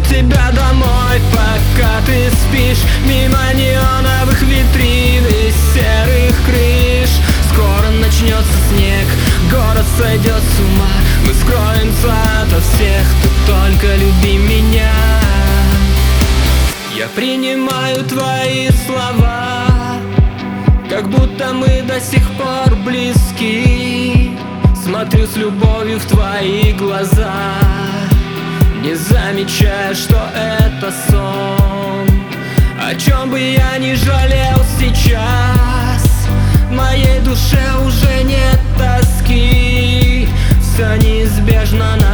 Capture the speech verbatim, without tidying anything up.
тебя домой, пока ты спишь. Мимо неоновых витрин и серых крыш. Скоро начнется снег, город сойдет с ума. Мы скроемся ото всех, ты только люби меня. Я принимаю твои слова, как будто мы до сих пор близки. Смотрю с любовью в твои глаза, не замечая, что это сон. О чем бы я ни жалел сейчас, в моей душе уже нет тоски. Все неизбежно на